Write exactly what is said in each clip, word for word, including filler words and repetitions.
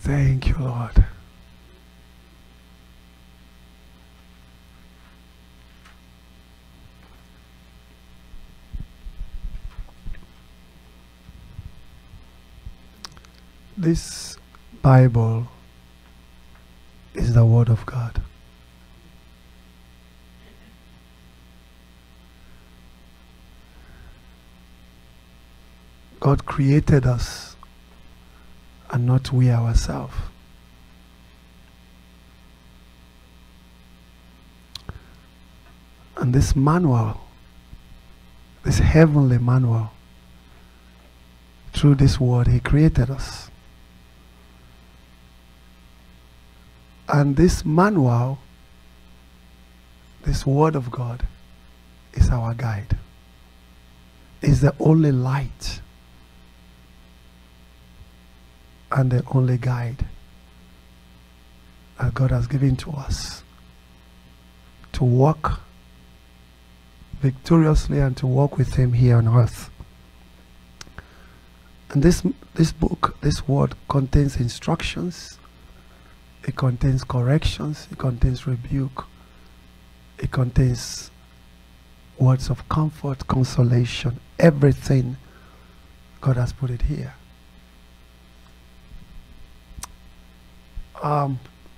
Thank you, Lord. This Bible is the Word of God. God created us and not we ourselves. And this manual, this heavenly manual, through this word, He created us. And this manual, this word of God, is our guide. Is the only light and the only guide that God has given to us to walk victoriously and to walk with Him here on earth. And this this book, this word, contains instructions, it contains corrections, it contains rebuke, it contains words of comfort, consolation, everything. God has put it here. Um,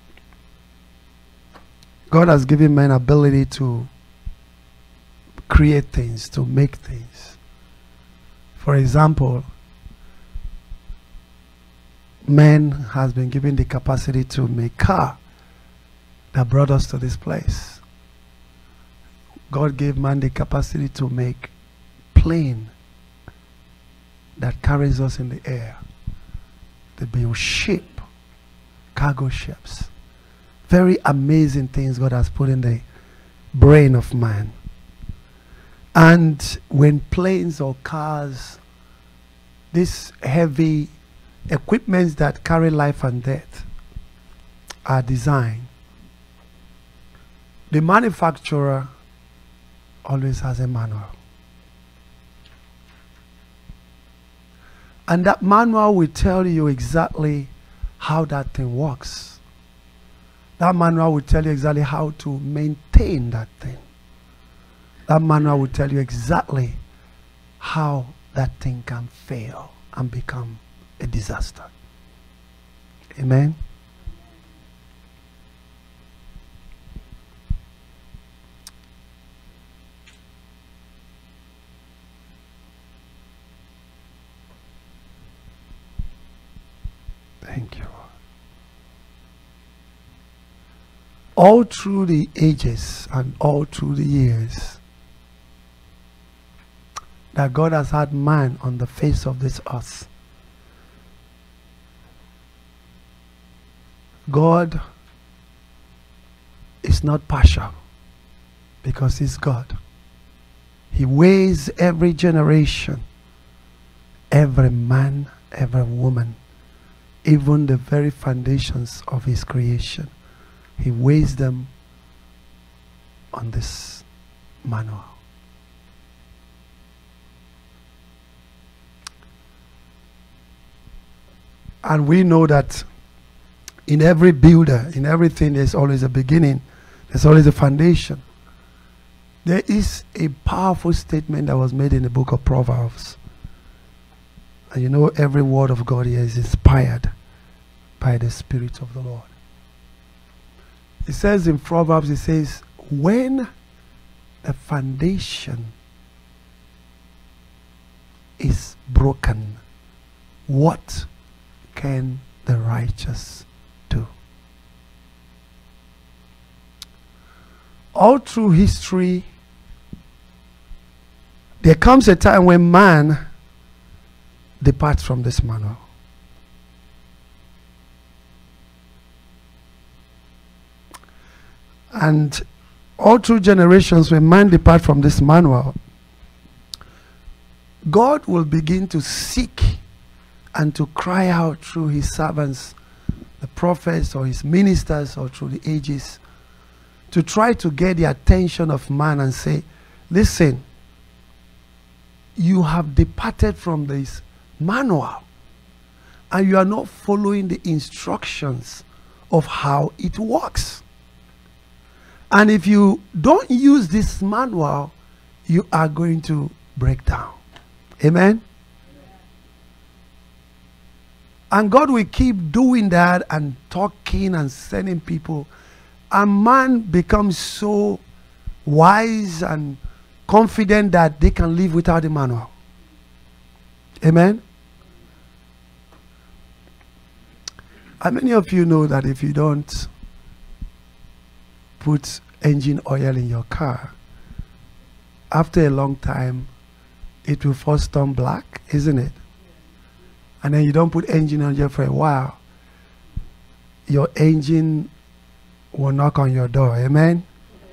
God has given man ability to create things, to make things. For example, man has been given the capacity to make car that brought us to this place. God gave man the capacity to make plane that carries us in the air. They build ship, cargo ships. Very amazing things God has put in the brain of man. And when planes or cars, these heavy equipments that carry life and death are designed, the manufacturer always has a manual. And that manual will tell you exactly how that thing works. That manual will tell you exactly how to maintain that thing. That manual will tell you exactly how that thing can fail and become a disaster. Amen? Thank you. All through the ages and all through the years that God has had man on the face of this earth, God is not partial because He's God. He weighs every generation, every man, every woman, even the very foundations of His creation. He weighs them on this manual. And we know that in every builder, in everything, there's always a beginning. There's always a foundation. There is a powerful statement that was made in the book of Proverbs. And you know, every word of God here is inspired by the Spirit of the Lord. It says in Proverbs, it says, when the foundation is broken, what can the righteous do? All through history, there comes a time when man departs from this manual. And all through generations, when man departs from this manual, God will begin to seek and to cry out through His servants, the prophets or His ministers, or through the ages, to try to get the attention of man and say, listen, you have departed from this manual and you are not following the instructions of how it works. And if you don't use this manual, you are going to break down. Amen? And God will keep doing that and talking and sending people. And man becomes so wise and confident that they can live without the manual. Amen? How many of you know that if you don't put engine oil in your car, after a long time, it will first turn black, isn't it? And then you don't put engine oil for a while, your engine will knock on your door. Amen?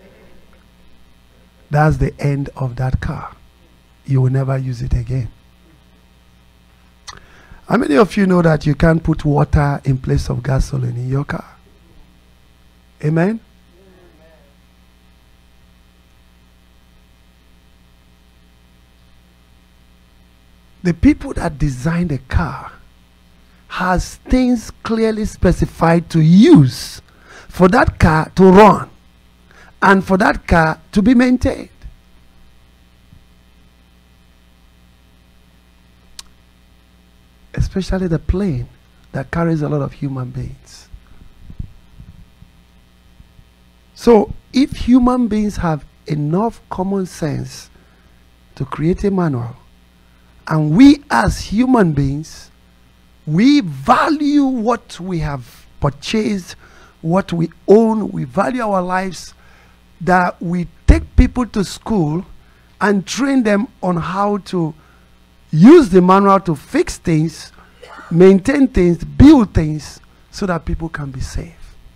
That's the end of that car. You will never use it again. How many of you know that you can't put water in place of gasoline in your car? Amen? The people that design the car has things clearly specified to use for that car to run and for that car to be maintained. Especially the plane that carries a lot of human beings. So if human beings have enough common sense to create a manual, and we as human beings, we value what we have purchased, what we own, we value our lives, that we take people to school and train them on how to use the manual to fix things, maintain things, build things, so that people can be safe.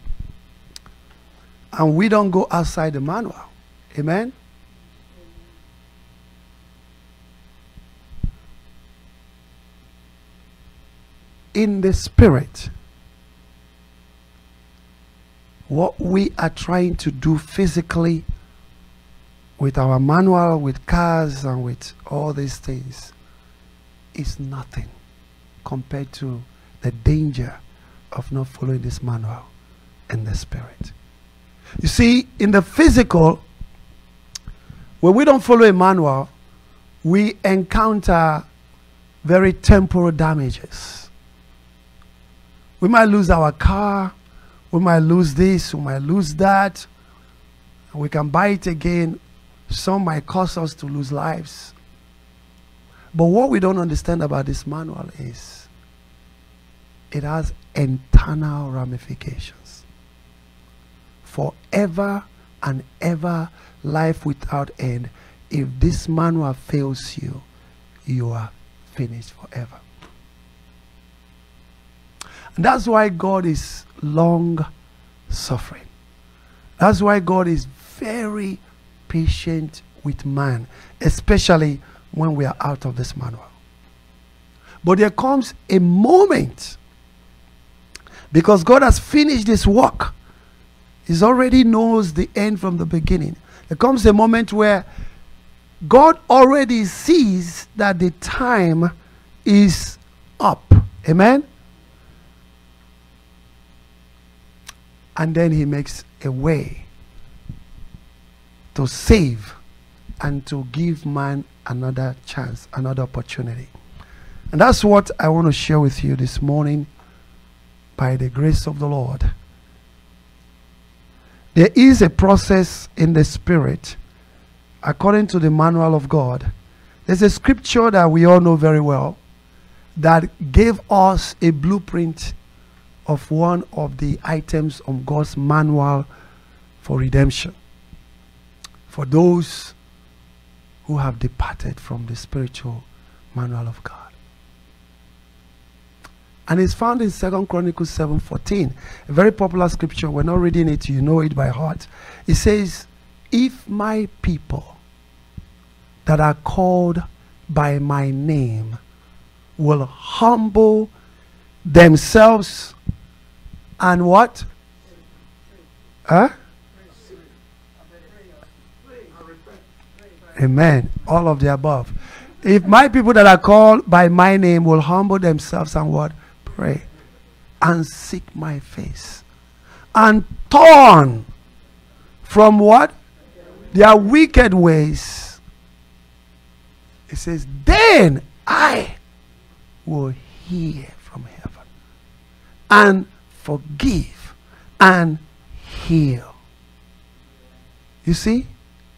And we don't go outside the manual. Amen? In the spirit, what we are trying to do physically with our manual, with cars, and with all these things is nothing compared to the danger of not following this manual in the spirit. You see, in the physical, when we don't follow a manual, we encounter very temporal damages. We might lose our car, we might lose this, we might lose that. We can buy it again. Some might cause us to lose lives. But what we don't understand about this manual is it has internal ramifications. Forever and ever, life without end. If this manual fails you, you are finished forever. And that's why God is long suffering. That's why God is very patient with man, especially when we are out of this manual. But there comes a moment, because God has finished this work. He already knows the end from the beginning. There comes a moment where God already sees that the time is up. Amen? And then he makes a way to save and to give man another chance, another opportunity. And that's what I want to share with you this morning by the grace of the Lord. There is a process in the spirit according to the manual of God. There's a scripture that we all know very well that gave us a blueprint of one of the items of God's manual for redemption, for those who have departed from the spiritual manual of God. And it's found in Second Chronicles seven fourteen, a very popular scripture. We're not reading it, you know it by heart. It says, if my people that are called by my name will humble themselves and what? Huh? Amen. All of the above. If my people that are called by my name will humble themselves and what? pray and seek my face and turn from what? Their wicked ways. It says, then I will hear from heaven and forgive and heal. You see?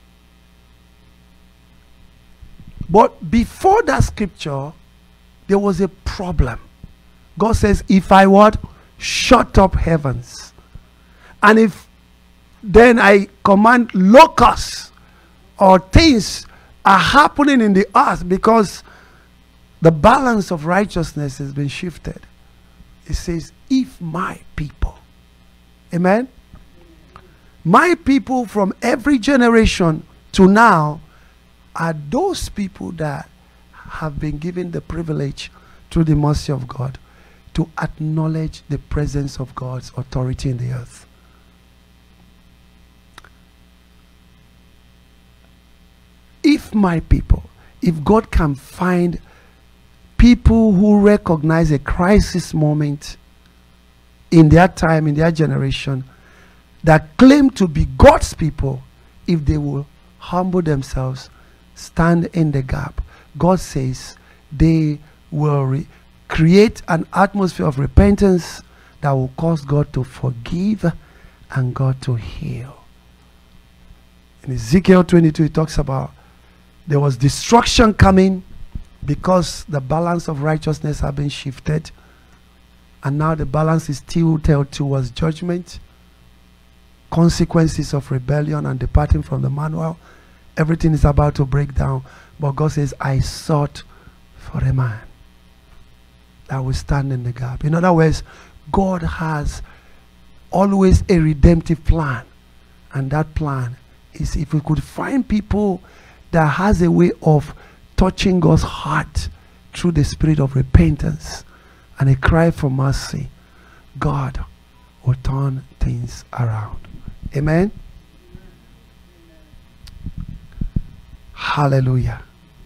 But before that scripture, there was a problem. God says, if I what? Shut up heavens. And if then I command locusts or things are happening in the earth because the balance of righteousness has been shifted. It says, if my people, amen, my people from every generation to now are those people that have been given the privilege through the mercy of God to acknowledge the presence of God's authority in the earth. If my people, if God can find people who recognize a crisis moment in their time, in their generation, that claim to be God's people, if they will humble themselves, stand in the gap, God says they will re- create an atmosphere of repentance that will cause God to forgive and God to heal. In Ezekiel twenty-two, it talks about there was destruction coming because the balance of righteousness had been shifted, and now the balance is tilted towards judgment, consequences of rebellion and departing from the manual. Everything is about to break down, but God says, I sought for a man that will stand in the gap. In other words, God has always a redemptive plan, and that plan is if we could find people that has a way of touching God's heart through the spirit of repentance and a cry for mercy, God will turn things around. Amen? Hallelujah.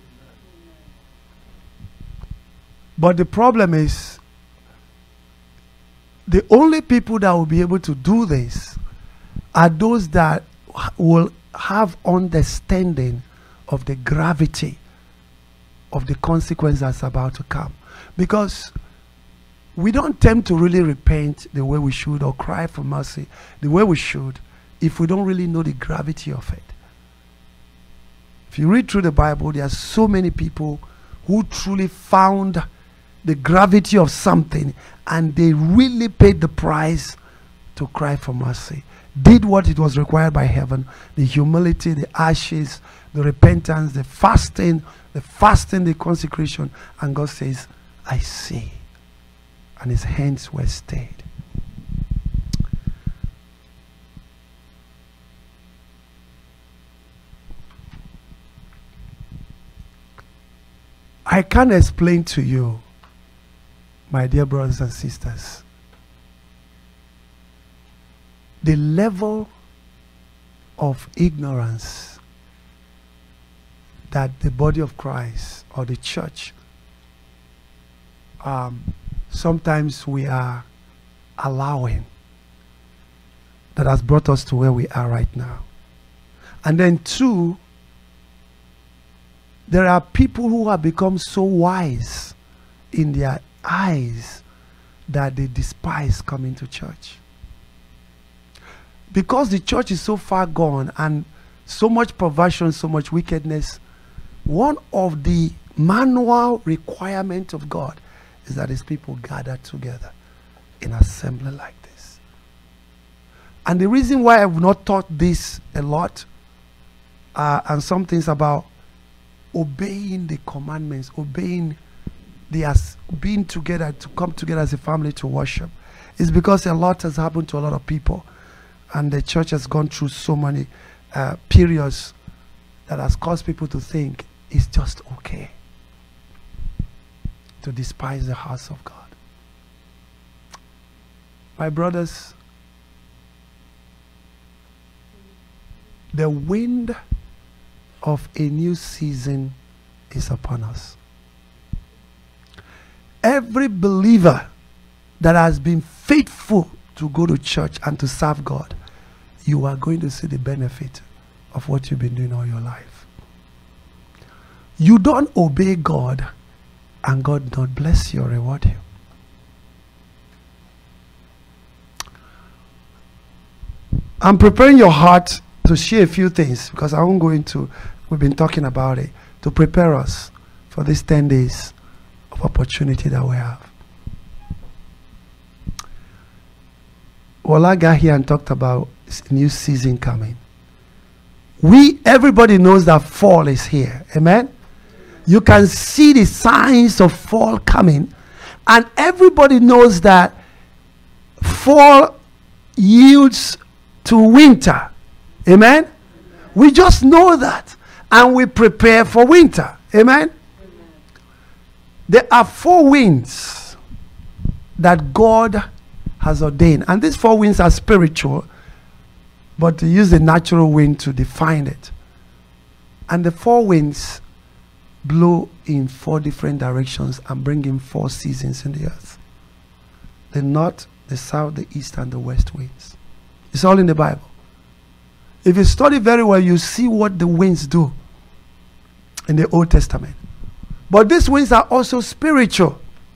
But the problem is, the only people that will be able to do this are those that will have understanding of the gravity of the consequence that's about to come. Because we don't tend to really repent the way we should or cry for mercy the way we should if we don't really know the gravity of it. If you read through the Bible, there are so many people who truly found the gravity of something and they really paid the price to cry for mercy. Did what it was required by heaven, the humility, the ashes, the repentance, the fasting, the fasting, the consecration, and God says, I see. And his hands were stayed. I can't explain to you, my dear brothers and sisters, the level of ignorance that the body of Christ or the church, um, sometimes we are allowing, that has brought us to where we are right now. And then two, there are people who have become so wise in their eyes that they despise coming to church. Because the church is so far gone and so much perversion, so much wickedness, one of the manual requirements of God is that his people gather together in assembly like this. And the reason why I've not taught this a lot, uh, and some things about obeying the commandments, obeying the as being together, to come together as a family to worship, is because a lot has happened to a lot of people, and the church has gone through so many uh, periods that has caused people to think it's just okay to despise the house of God. My brothers, the wind of a new season is upon us. Every believer that has been faithful to go to church and to serve God, you are going to see the benefit of what you've been doing all your life. You don't obey God and God not bless you or reward you. I'm preparing your heart to share a few things because I won't go into, we've been talking about it, to prepare us for these ten days of opportunity that we have. Ola got here and talked about a new season coming. We, everybody knows that fall is here. Amen? You can see the signs of fall coming. And everybody knows that fall yields to winter. Amen? We just know that. And we prepare for winter. Amen? There are four winds that God has ordained. And these four winds are spiritual, but to use the natural wind to define it. And the four winds blow in four different directions and bring in four seasons in the earth. The north, the south, the east, and the west winds. It's all in the Bible. If you study very well, you see what the winds do in the Old Testament. But these winds are also spiritual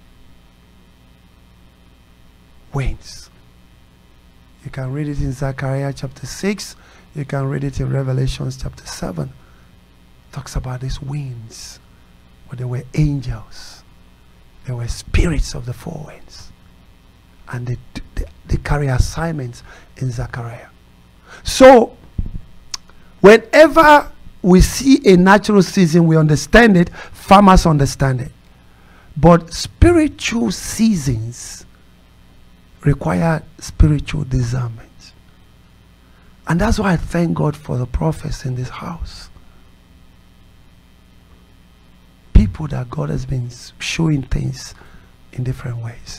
winds. You can read it in Zechariah chapter six. You can read it in Revelation chapter seven. It talks about these winds. But they were angels. They were spirits of the four winds. And they, they, they carry assignments in Zechariah. So, whenever we see a natural season, we understand it. Farmers understand it. But spiritual seasons require spiritual discernment. And that's why I thank God for the prophets in this house. People that God has been showing things in different ways.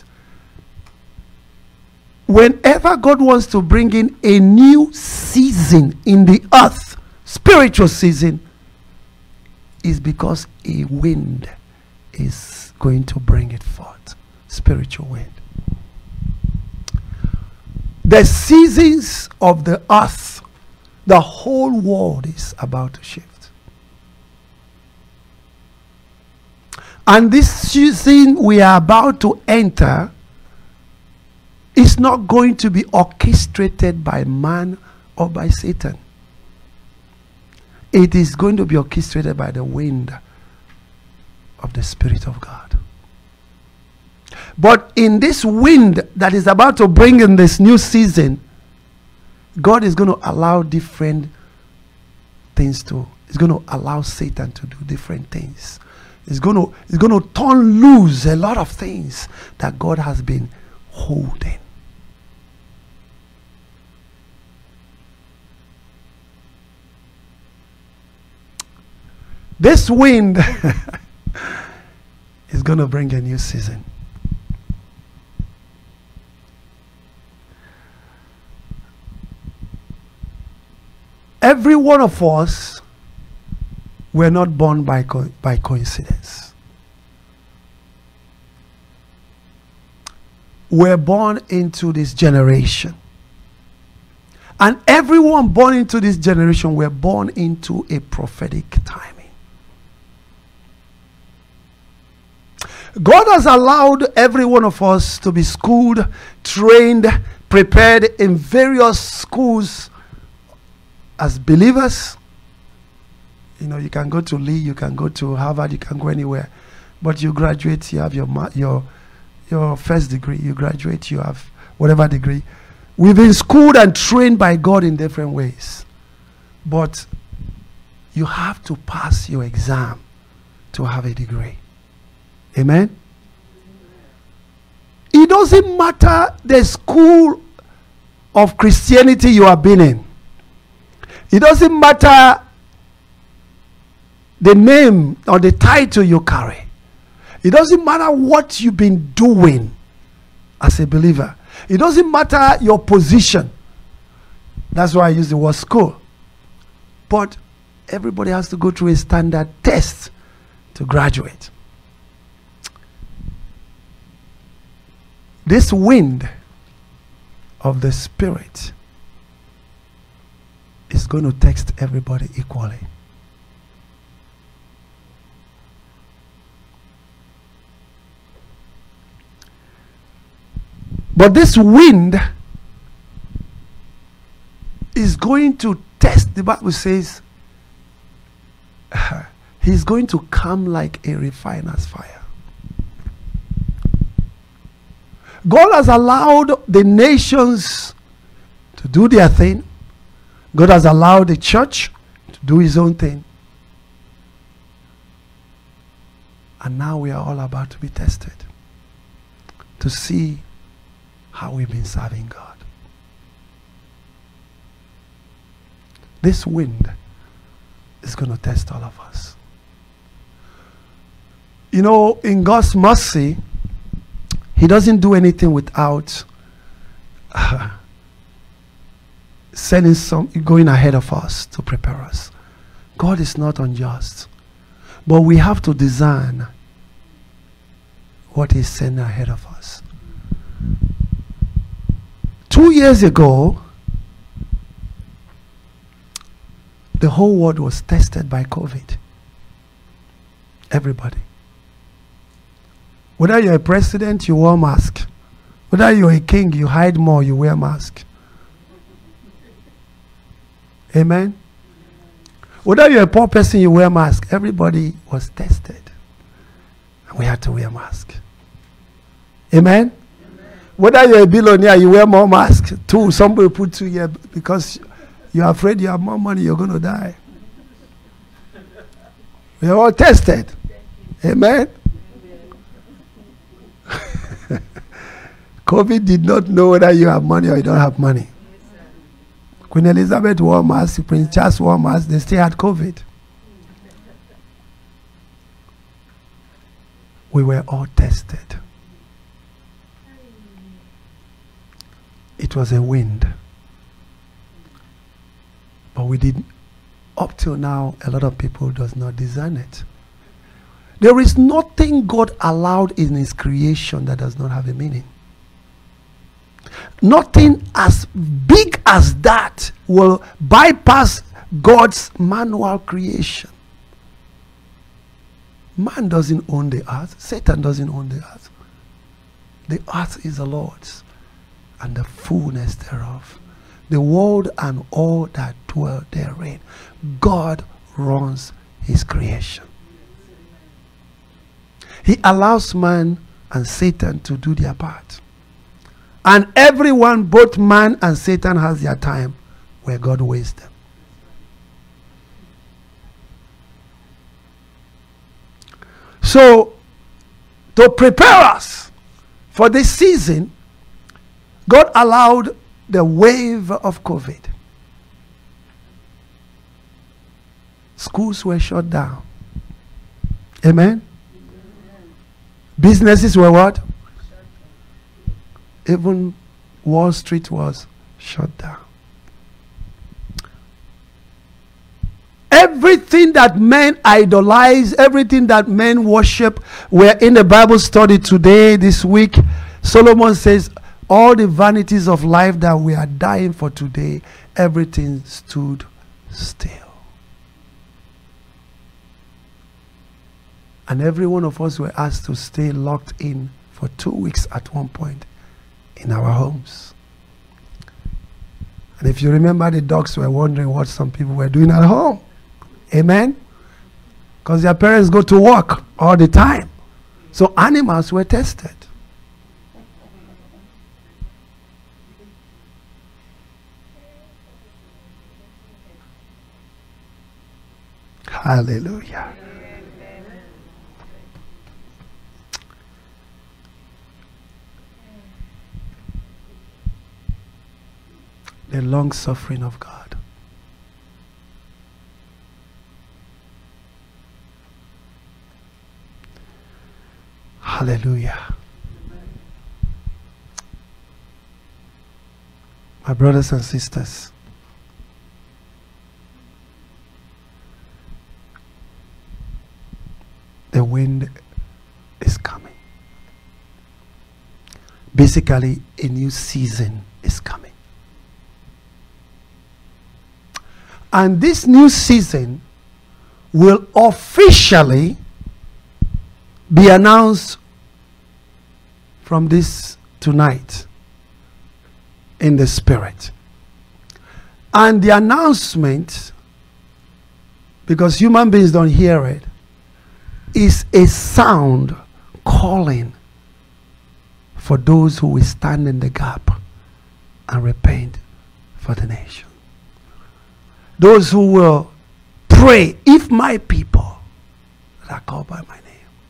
Whenever God wants to bring in a new season in the earth, spiritual season, is because a wind is going to bring it forth. Spiritual wind. The seasons of the earth, the whole world is about to shift. And this season we are about to enter is not going to be orchestrated by man or by Satan. It is going to be orchestrated by the wind of the Spirit of God. But in this wind that is about to bring in this new season, God is going to allow different things to, He's going to allow Satan to do different things. He's going to, he's going to turn loose a lot of things that God has been holding. This wind is going to bring a new season. Every one of us were not born by, co by coincidence. We're born into this generation. And everyone born into this generation were born into a prophetic timing. God has allowed every one of us to be schooled, trained, prepared in various schools as believers. You know, you can go to Lee, you can go to Harvard, you can go anywhere. But you graduate, you have your your your first degree, you graduate, you have whatever degree. We've been schooled and trained by God in different ways. But you have to pass your exam to have a degree. Amen? It doesn't matter the school of Christianity you have been in. It doesn't matter the name or the title you carry. It doesn't matter what you've been doing as a believer. It doesn't matter your position. That's why I use the word school. But everybody has to go through a standard test to graduate. This wind of the Spirit is going to test everybody equally. But this wind is going to test, the Bible says, he's going to come like a refiner's fire. God has allowed the nations to do their thing. God has allowed the church to do his own thing. And now we are all about to be tested to see how we've been serving God. This wind is going to test all of us. You know, in God's mercy, he doesn't do anything without uh, sending some, going ahead of us to prepare us. God is not unjust. But we have to design what he's sending ahead of us. Two years ago, the whole world was tested by COVID. Everybody. Whether you're a president, you wear a mask. Whether you're a king, you hide more, you wear a mask. Amen? Whether you're a poor person, you wear a mask. Everybody was tested. And we had to wear a mask. Amen? Amen. Whether you're a billionaire, you wear more masks. Two, somebody put two here because you're afraid you have more money, you're going to die. We're all tested. Amen? COVID did not know whether you have money or you don't have money. Queen Elizabeth wore a mask, Prince Charles wore a mask, they still had COVID. We were all tested. It was a wind. But we did, up till now, a lot of people does not discern it. There is nothing God allowed in his creation that does not have a meaning. Nothing as big as that will bypass God's manual creation. Man doesn't own the earth. Satan doesn't own the earth. The earth is the Lord's, and the fullness thereof. The world and all that dwell therein. God runs his creation. He allows man and Satan to do their part. And everyone, both man and Satan, has their time where God wastes them. So, to prepare us for this season, God allowed the wave of COVID. Schools were shut down. Amen? Businesses were what? Even Wall Street was shut down. Everything that men idolize, everything that men worship, we're in the Bible study today, this week. Solomon says, all the vanities of life that we are dying for today, everything stood still. And every one of us were asked to stay locked in for two weeks at one point in our homes. And if you remember, the dogs were wondering what some people were doing at home. Amen? Because their parents go to work all the time. So animals were tested. Hallelujah. The long suffering of God. Hallelujah. My brothers and sisters, the wind is coming. Basically, a new season is coming. And this new season will officially be announced from this tonight in the spirit. And the announcement, because human beings don't hear it, is a sound calling for those who will stand in the gap and repent for the nation. Those who will pray, if my people that are called by my name.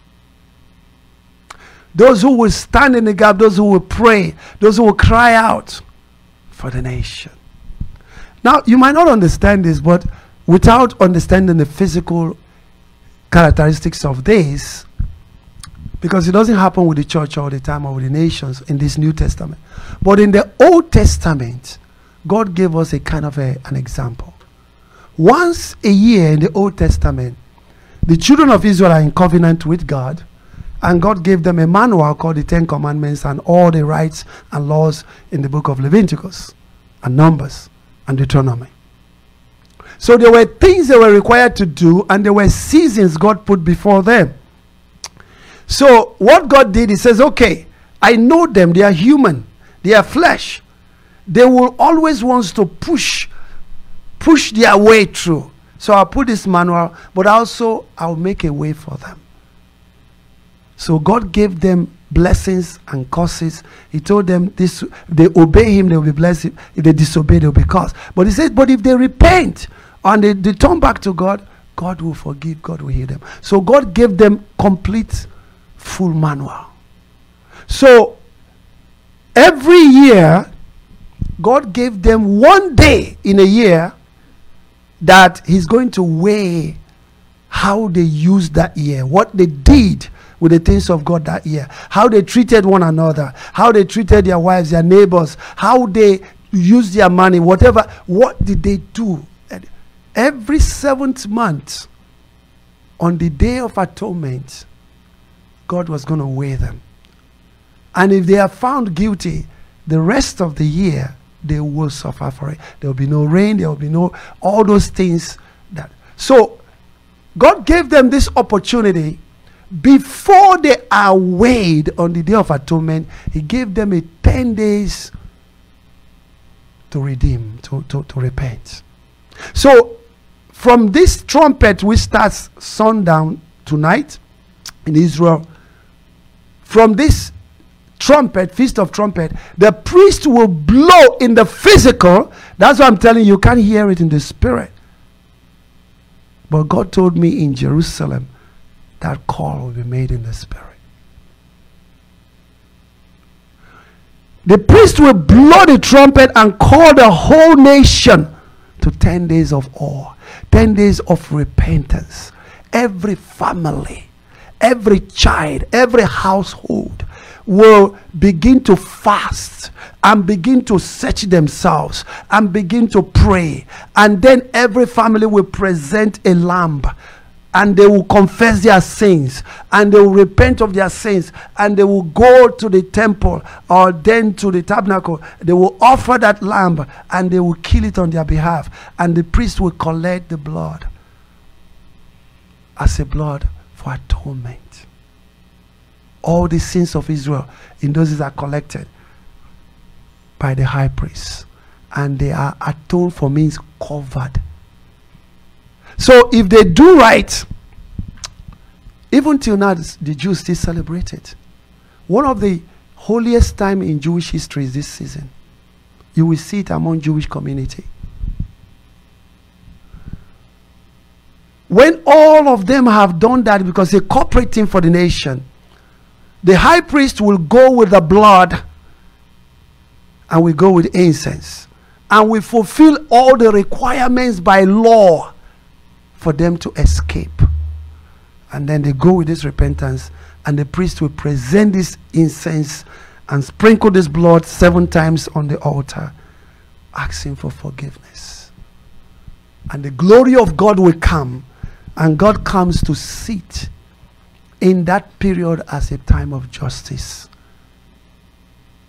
Those who will stand in the gap, those who will pray, those who will cry out for the nation. Now, you might not understand this, but without understanding the physical characteristics of this, because it doesn't happen with the church all the time or with the nations in this New Testament. But in the Old Testament, God gave us a kind of a, an example. Once a year in the Old Testament, the children of Israel are in covenant with God, and God gave them a manual called the Ten Commandments and all the rights and laws in the book of Leviticus and Numbers and Deuteronomy. So there were things they were required to do, and there were seasons God put before them. So what God did, he says, okay, I know them, they are human, they are flesh. They will always want to push, push their way through. So I'll put this manual, but also I'll make a way for them. So God gave them blessings and curses. He told them this: they obey him, they will be blessed. If they disobey, they will be cursed. But he said, but if they repent and they, they turn back to God, God will forgive, God will heal them. So God gave them complete, full manual. So every year, God gave them one day in a year that he's going to weigh how they used that year, what they did with the things of God that year, how they treated one another, how they treated their wives, their neighbors, how they used their money, whatever. What did they do? Every seventh month, on the Day of Atonement, God was going to weigh them. And if they are found guilty, the rest of the year, they will suffer for it. There will be no rain, there will be no, all those things. That. So, God gave them this opportunity. Before they are weighed on the Day of Atonement, he gave them a ten days to redeem, to, to, to repent. So, from this trumpet which starts sundown tonight in Israel, from this trumpet, Feast of Trumpet, the priest will blow in the physical. That's why I'm telling you, you can't hear it in the spirit. But God told me in Jerusalem, that call will be made in the spirit. The priest will blow the trumpet and call the whole nation to ten days of awe, ten days of repentance. Every family, every child, every household will begin to fast and begin to search themselves and begin to pray. And then every family will present a lamb, and they will confess their sins, and they will repent of their sins, and they will go to the temple or then to the tabernacle. They will offer that lamb, and they will kill it on their behalf, and the priest will collect the blood as a blood for atonement. All the sins of Israel in those days are collected by the high priest, and they are atoned for, means covered. So if they do right, even till now the Jews still celebrate it. One of the holiest time in Jewish history is this season. You will see it among Jewish community. When all of them have done that, because they're cooperating for the nation, the high priest will go with the blood, and we go with incense, and we fulfill all the requirements by law for them to escape. And then they go with this repentance, and the priest will present this incense and sprinkle this blood seven times on the altar, asking for forgiveness. And the glory of God will come, and God comes to sit in that period as a time of justice.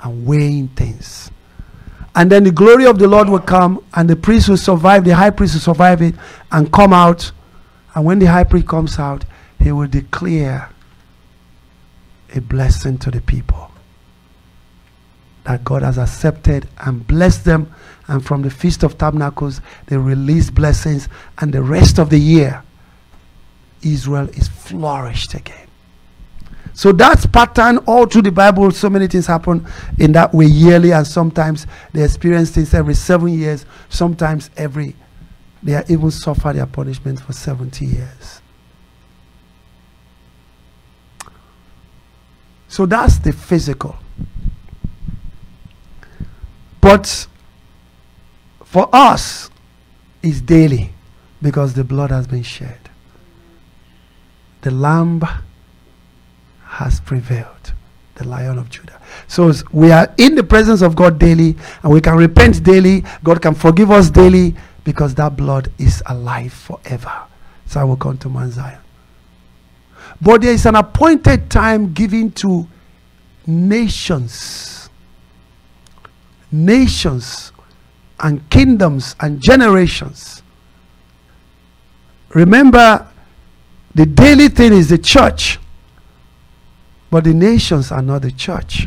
and weighing things. And then the glory of the Lord will come, and the priest will survive, the high priest will survive it and come out. And when the high priest comes out, he will declare a blessing to the people that God has accepted and blessed them. And from the Feast of Tabernacles, they release blessings, and the rest of the year, Israel is flourished again. So that's pattern all through the Bible. So many things happen in that way yearly, and sometimes they experience things every seven years. Sometimes every, they are even suffer their punishment for seventy years. So that's the physical. But for us, it's daily, because the blood has been shed. The Lamb has prevailed, the Lion of Judah. So we are in the presence of God daily, and we can repent daily. God can forgive us daily, because that blood is alive forever. So I will come to Mount Zion. But there is an appointed time given to nations, nations and kingdoms and generations. Remember, the daily thing is the church, but the nations are not the church.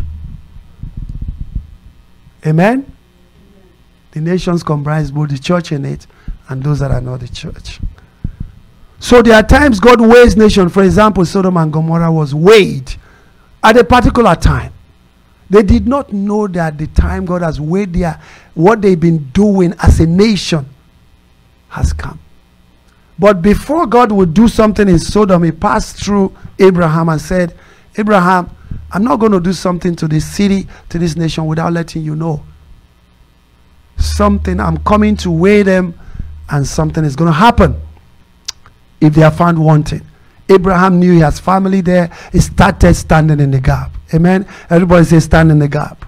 Amen? The nations comprise both the church in it and those that are not the church. So there are times God weighs nations. For example, Sodom and Gomorrah was weighed at a particular time. They did not know that the time God has weighed their, what they've been doing as a nation has come. But before God would do something in Sodom, he passed through Abraham and said, Abraham, I'm not going to do something to this city, to this nation, without letting you know. Something, I'm coming to weigh them, and something is going to happen if they are found wanting. Abraham knew he has family there. He started standing in the gap. Amen. Everybody say, stand in the gap.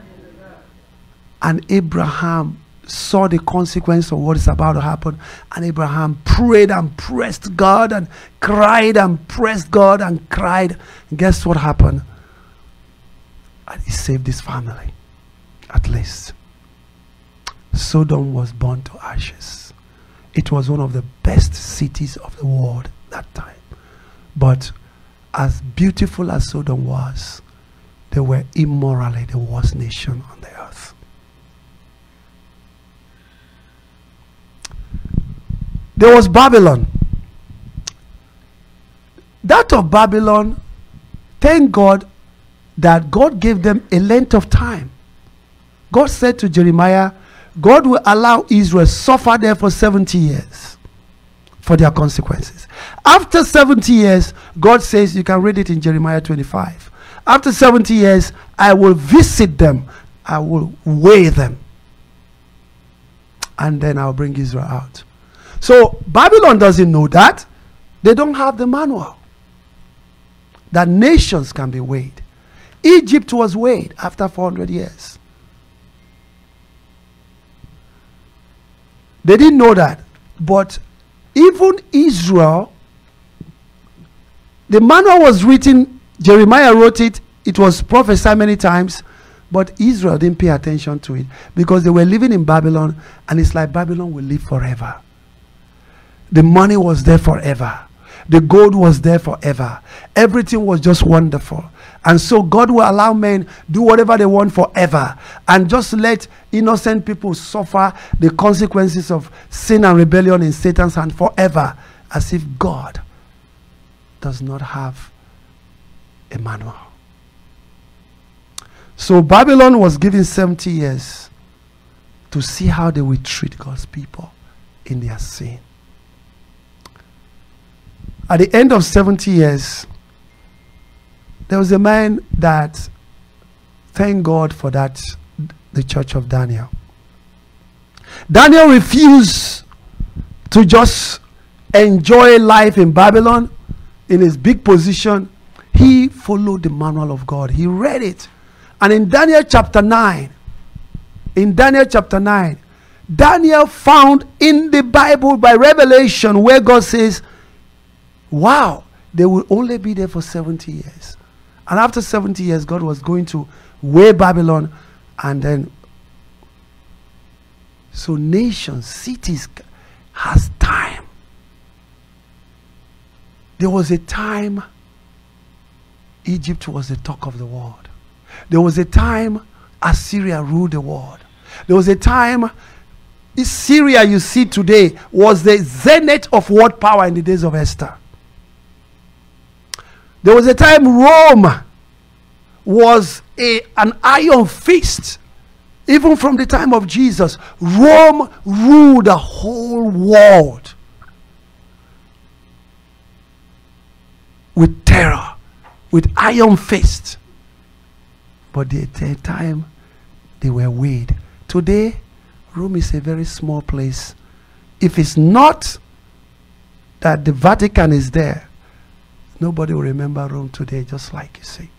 And Abraham saw the consequence of what is about to happen. And Abraham prayed and pressed God and cried and pressed God and cried. And guess what happened? And he saved his family, at least. Sodom was burned to ashes. It was one of the best cities of the world that time. But as beautiful as Sodom was, they were immorally the worst nation on the earth. There was Babylon. That of Babylon, thank God that God gave them a length of time. God said to Jeremiah, God will allow Israel suffer there for seventy years for their consequences. After seventy years, God says, you can read it in Jeremiah twenty-five. After seventy years, I will visit them. I will weigh them. And then I'll bring Israel out. So Babylon doesn't know that. They don't have the manual that nations can be weighed. Egypt was weighed after four hundred years. They didn't know that. But even Israel, the manual was written, Jeremiah wrote it, it was prophesied many times, but Israel didn't pay attention to it because they were living in Babylon, and it's like Babylon will live forever. The money was there forever. The gold was there forever. Everything was just wonderful. And so God will allow men do whatever they want forever, and just let innocent people suffer the consequences of sin and rebellion in Satan's hand forever, as if God does not have a manual. So Babylon was given seventy years to see how they will treat God's people in their sin. At the end of seventy years, there was a man that, thank God for that, the church of Daniel. Daniel refused to just enjoy life in Babylon in his big position. He followed the manual of God. He read it. And in Daniel chapter nine, in Daniel chapter nine, Daniel found in the Bible by revelation where God says, wow, they will only be there for seventy years. And after seventy years, God was going to weigh Babylon, and then so nations, cities has time. There was a time Egypt was the talk of the world. There was a time Assyria ruled the world. There was a time Syria you see today was the zenith of world power in the days of Esther. There was a time Rome was a, an iron fist. Even from the time of Jesus, Rome ruled the whole world with terror, with iron fist. But the, the time they were weighed. Today, Rome is a very small place. If it's not that the Vatican is there, nobody will remember Rome today, just like you see.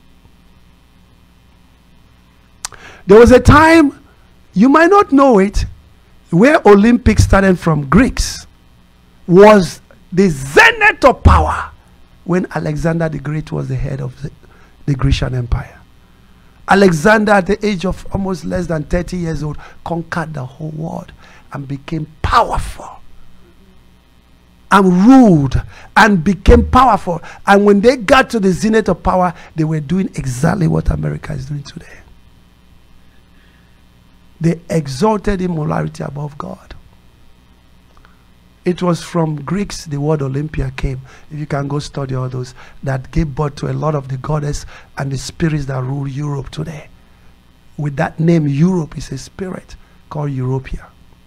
There was a time, you might not know it, where Olympics started from Greeks was the zenith of power when Alexander the Great was the head of the, the Grecian Empire. Alexander, at the age of almost less than thirty years old, conquered the whole world and became powerful and ruled and became powerful. And when they got to the zenith of power, they were doing exactly what America is doing today. They exalted immorality above God. It was from Greeks the word Olympia came. If you can go study all those, that gave birth to a lot of the goddess and the spirits that rule Europe today. With that name, Europe is a spirit called Europia.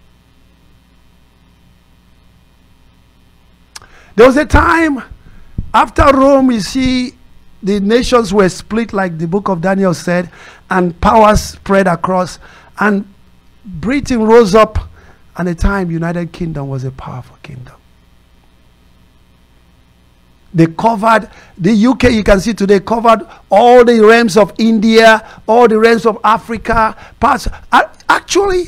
There was a time after Rome, you see, the nations were split, like the book of Daniel said, and powers spread across, and Britain rose up. And at the time, United Kingdom was a powerful kingdom. They covered the U K, you can see today, covered all the realms of India, all the realms of Africa. Parts. Actually,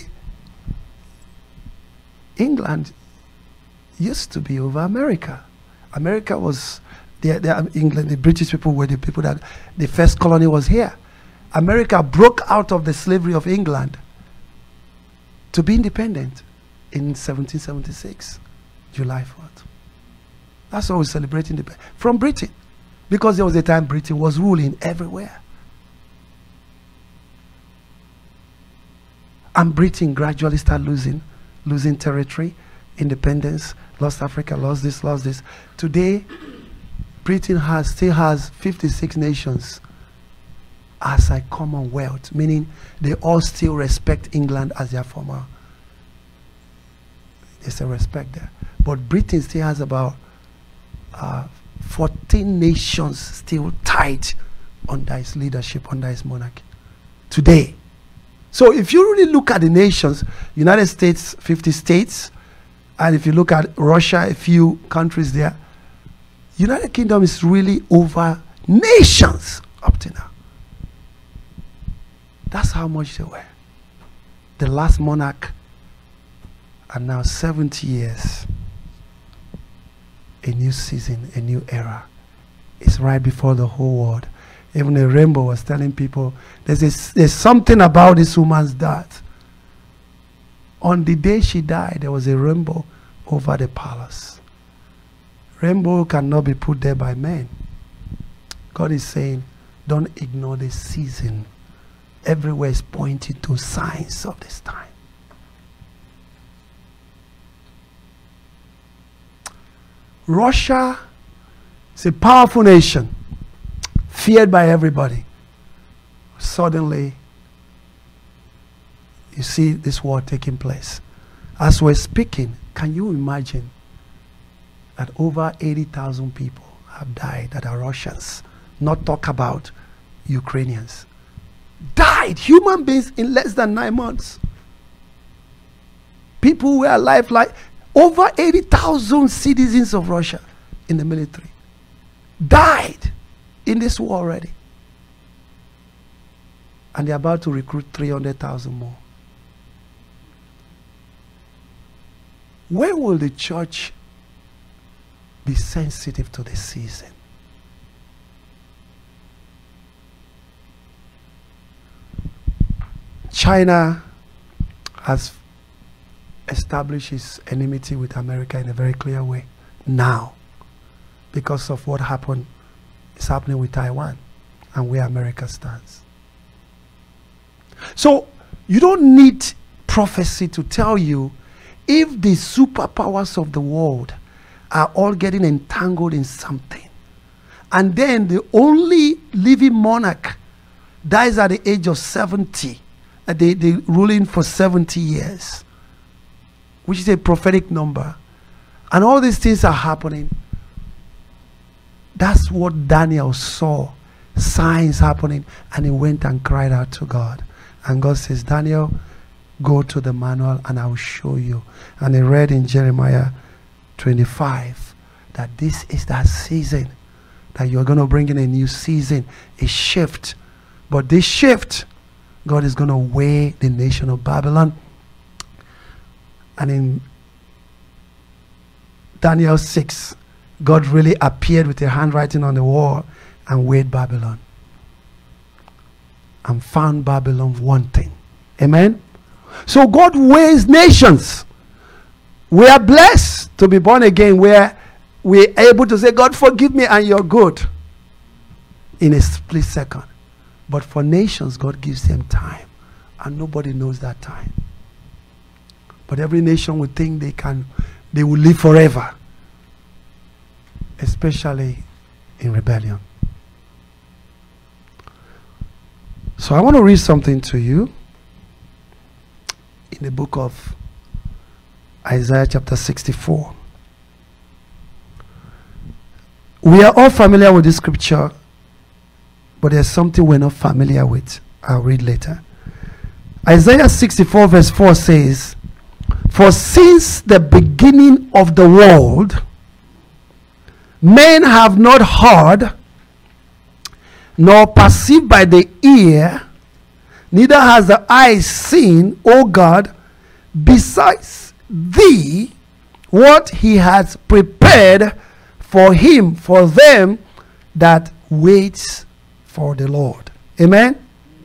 England used to be over America. America was, the, the, England, the British people were the people that, the first colony was here. America broke out of the slavery of England to be independent in seventeen seventy-six, July fourth. That's why we're celebrating the from Britain, because there was a time Britain was ruling everywhere, and Britain gradually started losing, losing territory, independence, lost Africa, lost this, lost this. Today, Britain has still has fifty-six nations as a commonwealth, meaning they all still respect England as their former. There's a respect there. But Britain still has about uh, fourteen nations still tied under its leadership, under its monarchy today. So if you really look at the nations, United States, fifty states, and if you look at Russia, a few countries there, United Kingdom is really over nations up to now. That's how much they were. The last monarch, and now seventy years, a new season, a new era. It's right before the whole world. Even the rainbow was telling people, there's, a, there's something about this woman's death. On the day she died, there was a rainbow over the palace. Rainbow cannot be put there by men. God is saying, don't ignore the season. Everywhere is pointing to signs of this time. Russia is a powerful nation, feared by everybody. Suddenly, you see this war taking place. As we're speaking, can you imagine that over eighty thousand people have died that are Russians, not talk about Ukrainians? Died, human beings, in less than nine months. People who were alive, like over eighty thousand citizens of Russia in the military died in this war already. And they're about to recruit three hundred thousand more. When will the church be sensitive to the season? China has established its enmity with America in a very clear way now because of what happened is happening with Taiwan and where America stands. So you don't need prophecy to tell you if the superpowers of the world are all getting entangled in something, and then the only living monarch dies at the age of seventy, uh, they, they ruling for seventy years, which is a prophetic number, and all these things are happening. That's what Daniel saw, signs happening, and he went and cried out to God. And God says, Daniel, go to the manual and I will show you. And he read in Jeremiah twenty-five that this is that season, that you're going to bring in a new season, a shift. But this shift, God is going to weigh the nation of Babylon. And in Daniel six, God really appeared with a handwriting on the wall and weighed Babylon and found Babylon wanting. Amen? So God weighs nations. We are blessed to be born again, where we're able to say, God, forgive me and you're good in a split second. But for nations, God gives them time, and nobody knows that time. But every nation would think they can, they will live forever, especially in rebellion. So I want to read something to you in the book of Isaiah chapter sixty-four. We are all familiar with this scripture, but there's something we're not familiar with. I'll read later. Isaiah sixty-four verse four says, for since the beginning of the world, men have not heard, nor perceived by the ear, neither has the eye seen, O God, besides thee, what he has prepared for him, for them that waits for the Lord. Amen?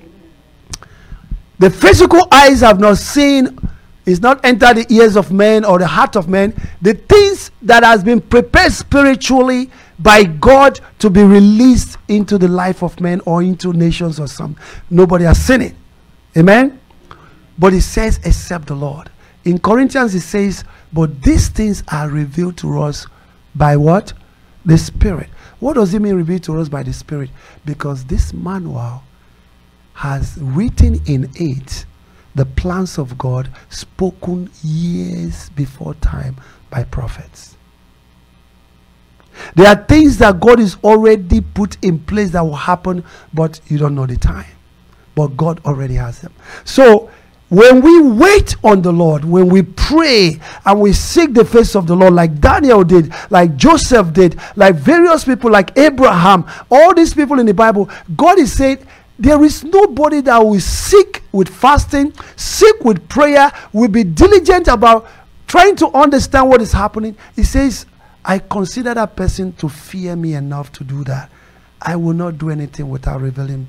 The physical eyes have not seen, is not entered the ears of men or the heart of men, the things that has been prepared spiritually by God to be released into the life of men or into nations or some. Nobody has seen it. Amen? But it says, except the Lord. In Corinthians it says, but these things are revealed to us by what? The Spirit. What does it mean revealed to us by the Spirit? Because this manual has written in it the plans of God spoken years before time by prophets. There are things that God is already put in place that will happen, but you don't know the time. But God already has them. So when we wait on the Lord, when we pray and we seek the face of the Lord, like Daniel did, like Joseph did, like various people, like Abraham, all these people in the Bible, God is saying, there is nobody that will seek with fasting, seek with prayer, will be diligent about trying to understand what is happening. He says, I consider that person to fear me enough to do that. I will not do anything without revealing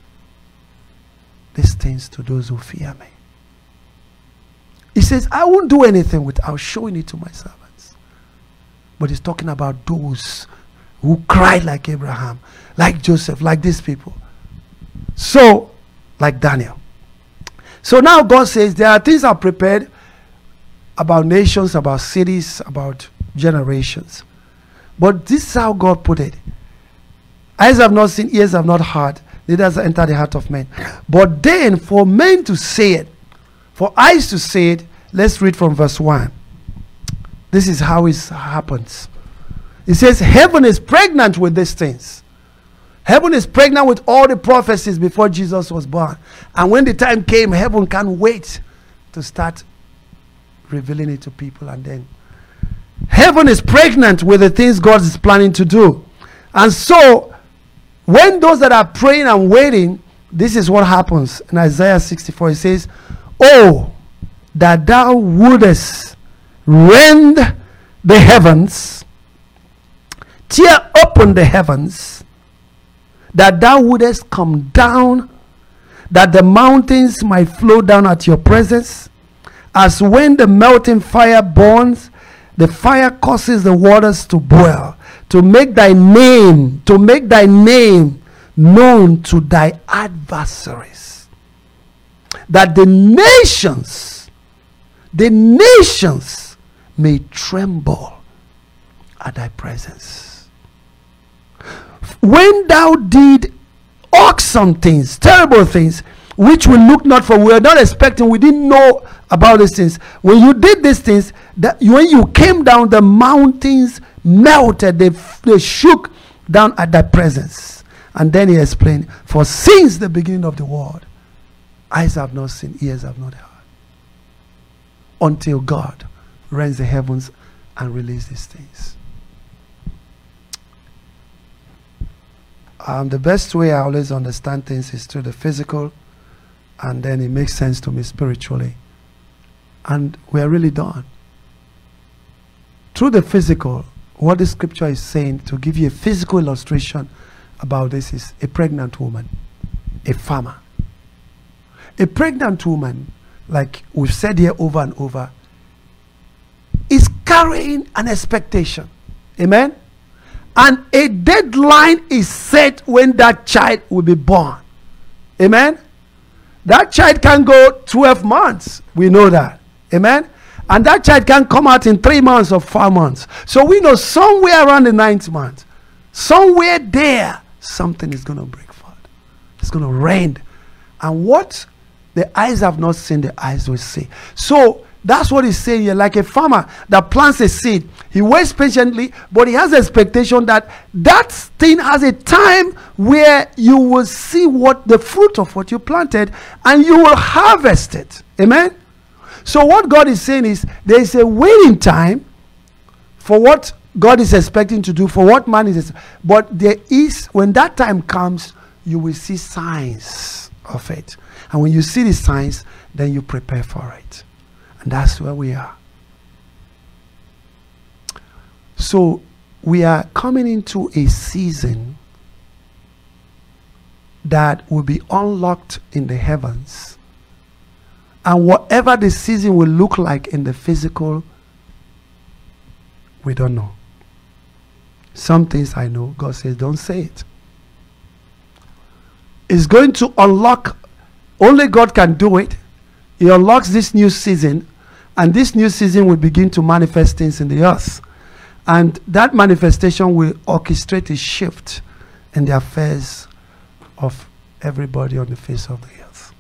these things to those who fear me. He says, I won't do anything without showing it to my servants. But he's talking about those who cried like Abraham, like Joseph, like these people. So, like Daniel. So now God says there are things are prepared about nations, about cities, about generations. But this is how God put it. Eyes have not seen, ears have not heard, neither has entered the heart of men. But then for men to say it, for eyes to say it, let's read from verse one. This is how it happens. It says, heaven is pregnant with these things. Heaven is pregnant with all the prophecies before Jesus was born. And when the time came, heaven can't wait to start revealing it to people. And then heaven is pregnant with the things God is planning to do. And so when those that are praying and waiting, this is what happens. In Isaiah sixty-four, it says, oh, that thou wouldest rend the heavens, tear open the heavens, that thou wouldest come down, that the mountains might flow down at your presence. As when the melting fire burns, the fire causes the waters to boil, to make thy name, to make thy name known to thy adversaries. That the nations, the nations may tremble at thy presence. When thou did awesome things, terrible things, which we look not for, we were not expecting, we didn't know about these things. When you did these things, that when you came down, the mountains melted, they, they shook down at thy presence. And then he explained, for since the beginning of the world, eyes have not seen, ears have not heard, until God rends the heavens and releases these things. Um, the best way I always understand things is through the physical, and then it makes sense to me spiritually. And we are really done. Through the physical, what the scripture is saying, to give you a physical illustration about this, is a pregnant woman, a farmer. A pregnant woman, like we've said here over and over, is carrying an expectation. Amen? And a deadline is set when that child will be born. Amen? That child can go twelve months. We know that. Amen? And that child can come out in three months or four months. So we know somewhere around the ninth month, somewhere there, something is going to break forth. It's going to rain. And what the eyes have not seen, the eyes will see. So that's what he's saying here. Like a farmer that plants a seed, he waits patiently, but he has expectation that that thing has a time where you will see what the fruit of what you planted, and you will harvest it. Amen? So what God is saying is, there is a waiting time for what God is expecting to do, for what man is. But there is, when that time comes, you will see signs of it. And when you see the signs, then you prepare for it. And that's where we are. So we are coming into a season that will be unlocked in the heavens. And whatever the season will look like in the physical, we don't know. Some things I know, God says, don't say it. It's going to unlock, only God can do it. He unlocks this new season, and this new season will begin to manifest things in the earth. And that manifestation will orchestrate a shift in the affairs of everybody on the face of the earth.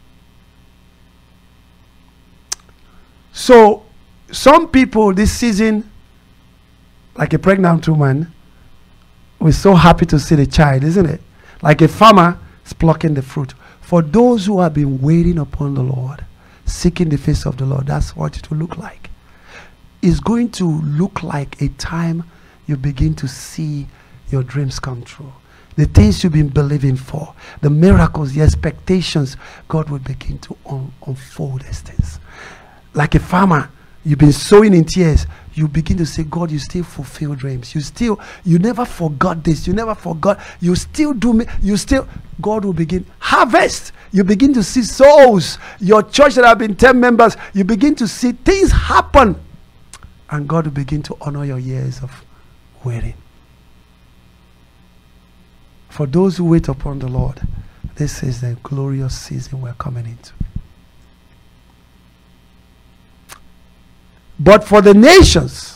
So, some people this season, like a pregnant woman, we're so happy to see the child, isn't it? Like a farmer is plucking the fruit. For those who have been waiting upon the Lord, seeking the face of the Lord, that's what it will look like. It's going to look like a time you begin to see your dreams come true. The things you've been believing for, the miracles, the expectations, God will begin to un unfold these things. Like a farmer, you've been sowing in tears, you begin to say, God, you still fulfill dreams. You still, you never forgot this. You never forgot. You still do me. You still, God will begin. Harvest. You begin to see souls. Your church that have been ten members, you begin to see things happen. And God will begin to honor your years of waiting. For those who wait upon the Lord, this is the glorious season we're coming into. But for the nations,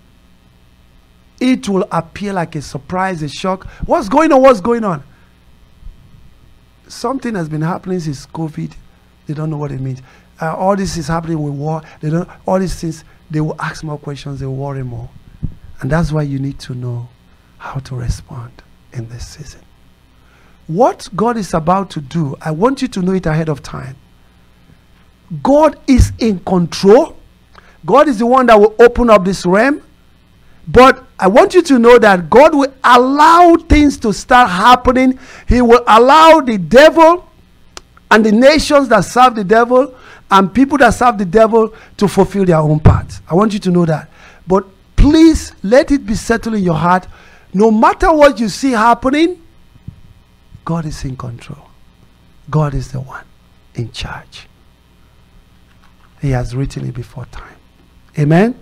it will appear like a surprise, a shock. What's going on? What's going on? Something has been happening since COVID. They don't know what it means. Uh, all this is happening with war. They don't. All these things. They will ask more questions. They will worry more. And that's why you need to know how to respond in this season. What God is about to do, I want you to know it ahead of time. God is in control. God is the one that will open up this realm. But I want you to know that God will allow things to start happening. He will allow the devil and the nations that serve the devil and people that serve the devil to fulfill their own part. I want you to know that. But please let it be settled in your heart. No matter what you see happening, God is in control. God is the one. in charge. He has written it before time. Amen?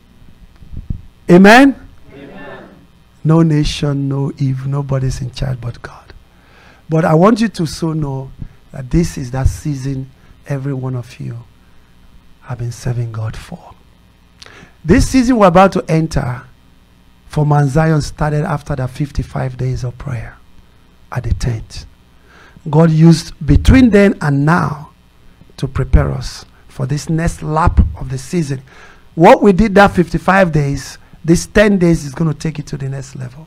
Amen? Amen. No nation, no evil, nobody's in charge but God. But I want you to so know that this is that season every one of you have been serving God for. This season we're about to enter for Mount Zion started after the fifty-five days of prayer at the tent. God used between then and now to prepare us for this next lap of the season. What we did that fifty-five days, this ten days is going to take it to the next level.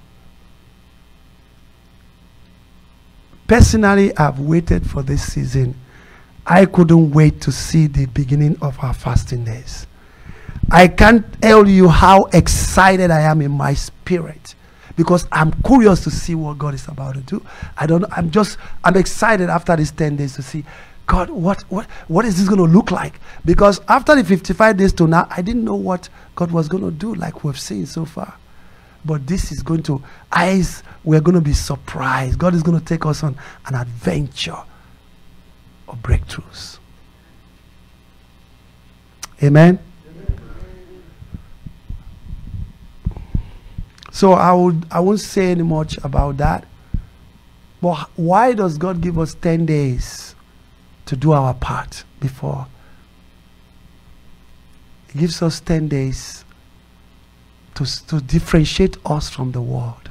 Personally, I've waited for this season. I couldn't wait to see the beginning of our fasting days. I can't tell you how excited I am in my spirit, because I'm curious to see what God is about to do. I don't I'm just I'm excited after these ten days to see, God, what what what is this going to look like? Because after the fifty-five days to now, I didn't know what God was going to do, like we've seen so far. But this is going to, eyes, we're going to be surprised. God is going to take us on an adventure of breakthroughs. Amen? So I would I won't say any much about that. But why does God give us ten days to do our part before? He gives us ten days to, to differentiate us from the world.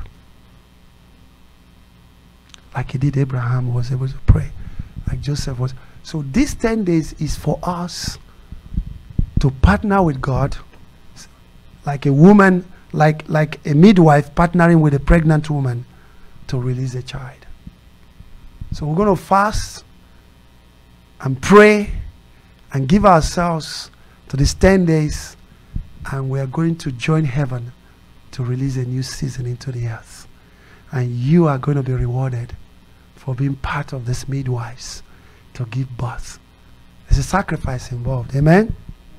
Like he did Abraham, was able to pray. Like Joseph was. So these ten days is for us to partner with God, like a woman, like, like a midwife partnering with a pregnant woman to release a child. So we're going to fast and pray and give ourselves to these ten days, and we are going to join heaven to release a new season into the earth. And you are going to be rewarded for being part of this midwives to give birth. There's a sacrifice involved. Amen?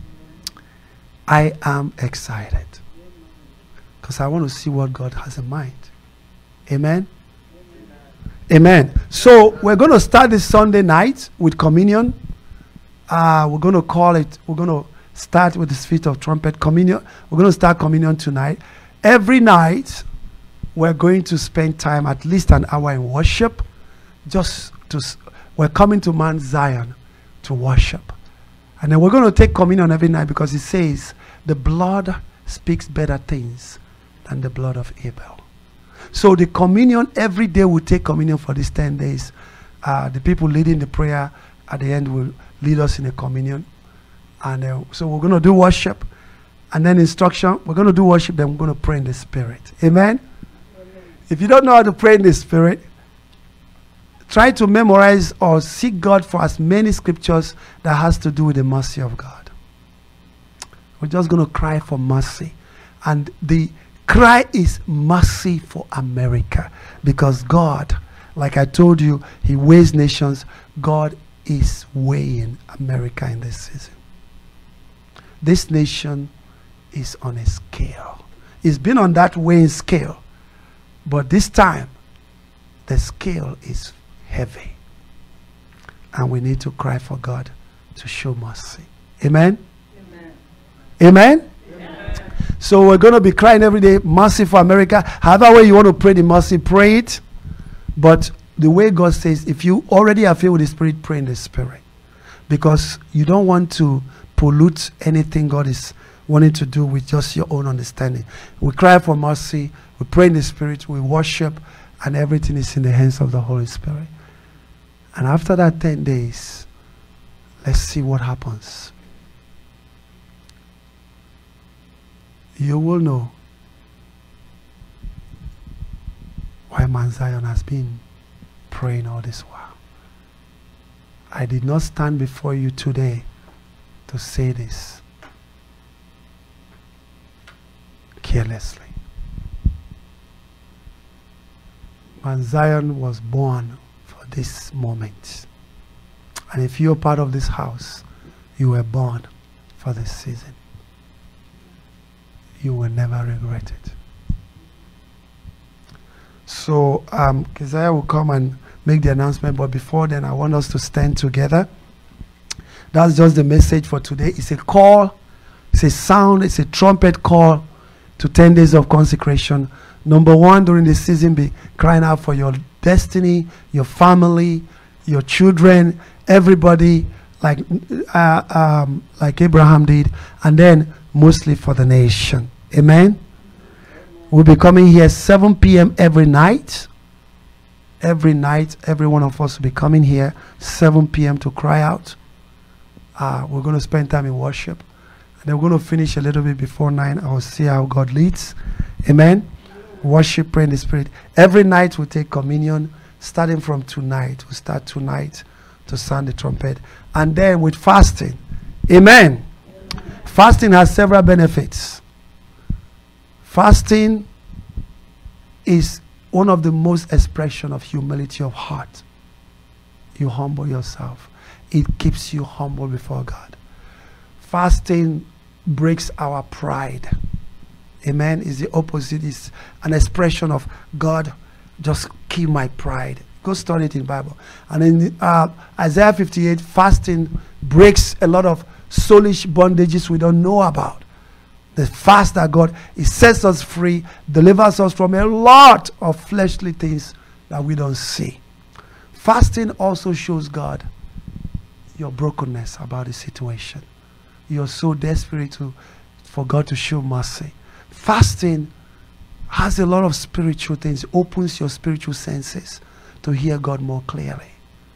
I am excited because I want to see what God has in mind. Amen? Amen. So we're going to start this Sunday night with communion. Uh, we're going to call it, we're going to start with the Feast of Trumpet communion. We're going to start communion tonight. Every night, we're going to spend time, at least an hour in worship. Just to, we're coming to Mount Zion to worship. And then we're going to take communion every night because it says the blood speaks better things than the blood of Abel. So the communion, every day we take communion for these ten days. Uh, the people leading the prayer at the end will lead us in a communion. And uh, so we're going to do worship and then instruction. We're going to do worship, then we're going to pray in the Spirit. Amen? Amen? If you don't know how to pray in the Spirit, try to memorize or seek God for as many scriptures that has to do with the mercy of God. We're just going to cry for mercy. And the cry is mercy for America. Because God, like I told you, he weighs nations. God is weighing America in this season. This nation is on a scale. It's been on that weighing scale. But this time, the scale is heavy. And we need to cry for God to show mercy. Amen? Amen? Amen? Amen. So we're going to be crying every day, mercy for America. However way you want to pray the mercy, pray it. But the way God says, if you already are filled with the Spirit, pray in the Spirit. Because you don't want to pollute anything God is wanting to do with just your own understanding. We cry for mercy, we pray in the Spirit, we worship, and everything is in the hands of the Holy Spirit. And after that ten days, let's see what happens. You will know why Mount Zion has been praying all this while. I did not stand before you today to say this carelessly. Mount Zion was born for this moment. And if you're part of this house, you were born for this season. You will never regret it. So um, Keziah will come and make the announcement, but before then I want us to stand together. That's just the message for today. It's a call, it's a sound, it's a trumpet call to ten days of consecration. Number one, during the season, be crying out for your destiny, your family, your children, everybody, like uh, um, like Abraham did, and then mostly for the nation. Amen. We'll be coming here seven p.m. every night. Every night, every one of us will be coming here seven p.m. to cry out. Uh, we're going to spend time in worship. And then we're going to finish a little bit before nine. I will see how God leads. Amen. Worship, pray in the Spirit. Every night we'll take communion. Starting from tonight. We'll start tonight to sound the trumpet. And then with fasting. Amen. Fasting has several benefits. Fasting is one of the most expression of humility of heart. You humble yourself. It keeps you humble before God. Fasting breaks our pride. Amen. Is the opposite. Is an expression of God, just kill my pride. Go study it in the Bible. And in uh, Isaiah fifty-eight, fasting breaks a lot of soulish bondages we don't know about. The fast that God, it sets us free, delivers us from a lot of fleshly things that we don't see. Fasting also shows God your brokenness about the situation. You're so desperate to, for God to show mercy. Fasting has a lot of spiritual things, opens your spiritual senses to hear God more clearly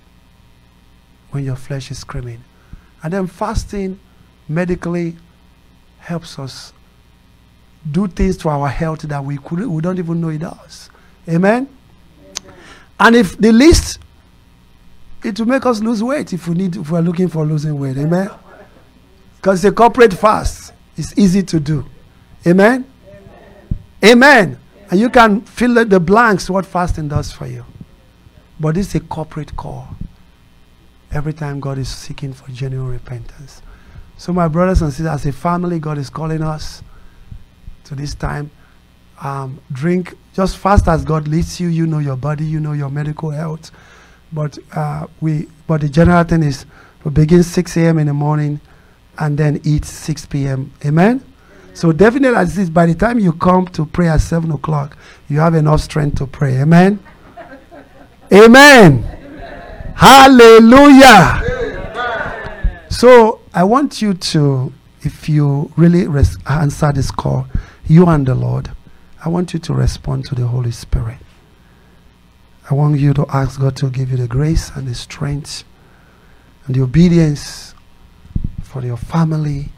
when your flesh is screaming. And then fasting medically helps us do things to our health that we couldn't, we don't even know it does. Amen? Amen. And if the least, it will make us lose weight if we need, if we're looking for losing weight. Amen? Because it's a corporate fast. It's easy to do. Amen? Amen? Amen. And you can fill the blanks what fasting does for you. But it's a corporate call. Every time God is seeking for genuine repentance. So my brothers and sisters, as a family, God is calling us to this time. Um, drink, just fast as God leads you. You know your body, you know your medical health. But uh, we, but the general thing is we begin six a.m. in the morning and then eat six p.m. Amen? Amen? So definitely as this, by the time you come to pray at seven o'clock, you have enough strength to pray. Amen? Amen. Amen. Hallelujah. Amen. So I want you to, if you really res- answer this call, you and the Lord, I want you to respond to the Holy Spirit. I want you to ask God to give you the grace and the strength and the obedience for your family,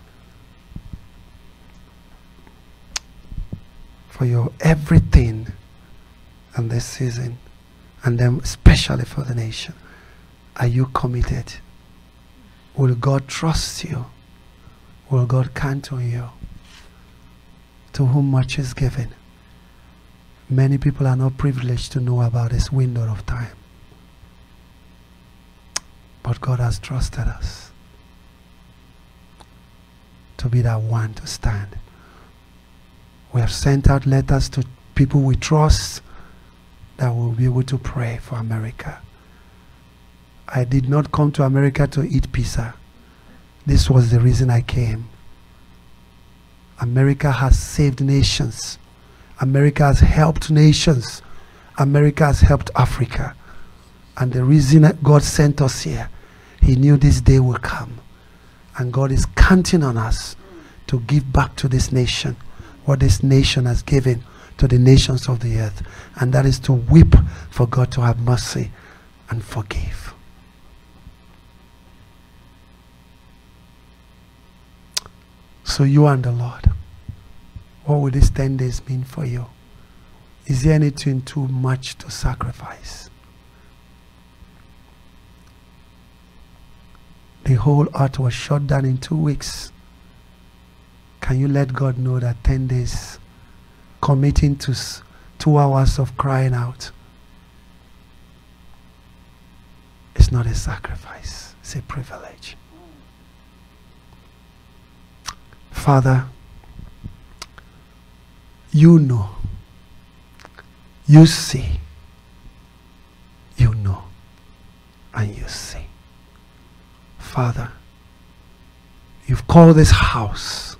for your everything in this season, and then especially for the nation. Are you committed? Will God trust you? Will God count on you? To whom much is given. Many people are not privileged to know about this window of time. But God has trusted us to be that one to stand. We have sent out letters to people we trust that will be able to pray for America. I did not come to America to eat pizza. This was the reason I came. America has saved nations. America has helped nations. America has helped Africa. And the reason that God sent us here, He knew this day will come. And God is counting on us to give back to this nation what this nation has given to the nations of the earth. And that is to weep for God to have mercy and forgive. So you and the Lord, what will these ten days mean for you? Is there anything too much to sacrifice? The whole earth was shut down in two weeks. Can you let God know that ten days, committing to s- two hours of crying out, it's not a sacrifice, it's a privilege. Father, you know, you see, you know, and you see. Father, You've called this house.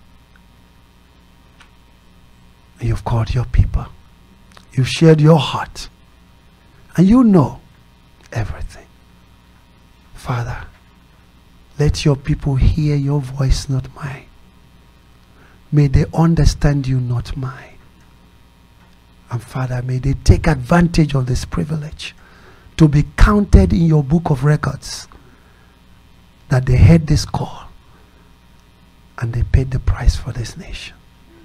You've called your people. You've shared your heart. And you know everything. Father, let your people hear your voice, not mine. May they understand you, not mine. And Father, may they take advantage of this privilege to be counted in your book of records that they heard this call and they paid the price for this nation.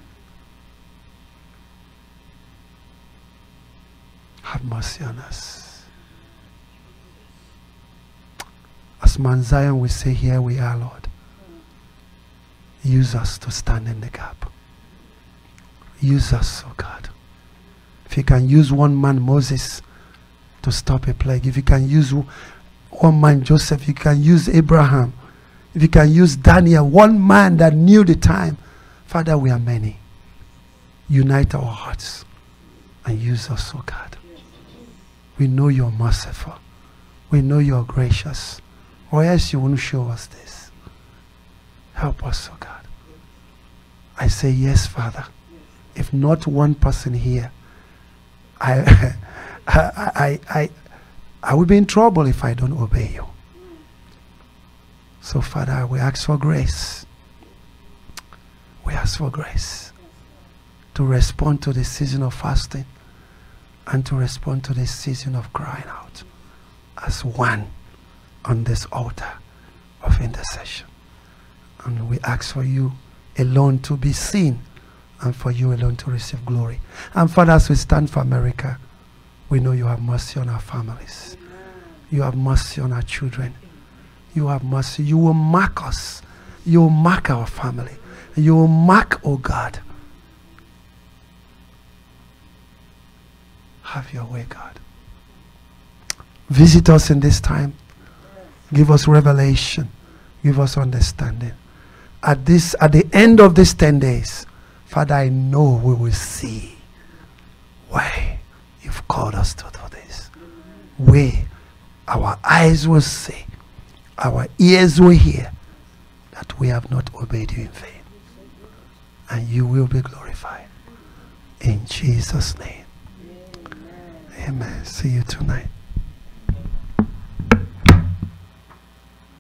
Have mercy on us. As Mount Zion, we say, here we are, Lord. Use us to stand in the gap. Use us, oh God. If you can use one man, Moses, to stop a plague. If you can use one man, Joseph. If you can use Abraham. If you can use Daniel, one man that knew the time. Father, we are many. Unite our hearts and use us, oh God. We know you're merciful. We know you're gracious. Or else you won't show us this. Help us, oh God. I say yes, Father. If not one person here, I, I, I, I, I will be in trouble if I don't obey you. So, Father, we ask for grace. We ask for grace to respond to the season of fasting and to respond to this season of crying out as one on this altar of intercession. And we ask for you alone to be seen and for you alone to receive glory. And Father, as we stand for America, we know you have mercy on our families. You have mercy on our children. You have mercy. You will mark us. You will mark our family. You will mark, oh God. Have your way, God. Visit us in this time. Give us revelation. Give us understanding. At this, at the end of these ten days, Father, I know we will see why you've called us to do this. We, our eyes will see, our ears will hear that we have not obeyed you in vain. And you will be glorified. In Jesus' name. Amen. See you tonight.